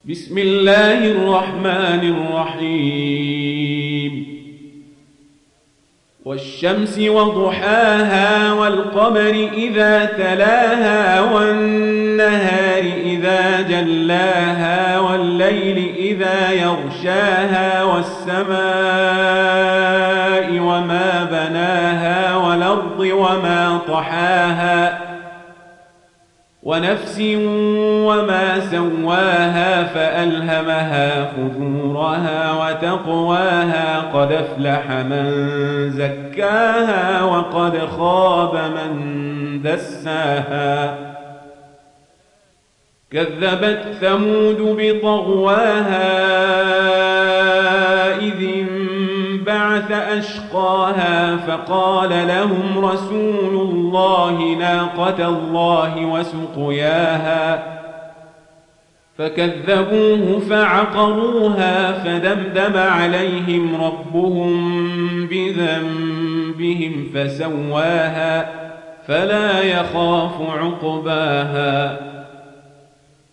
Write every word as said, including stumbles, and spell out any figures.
بسم الله الرحمن الرحيم والشمس وضحاها والقمر إذا تلاها والنهار إذا جلاها والليل إذا يغشاها والسماء وما بناها والأرض وما طحاها ونفس وما سواها فألهمها فجورها وتقواها قد أفلح من زكاها وقد خاب من دساها كذبت ثمود بطغواها إذ انبعث أشقاها فقال لهم رسول الله ناقة الله وسقياها فكذبوه فعقروها فدمدم عليهم ربهم بذنبهم فسواها فلا يخاف عقباها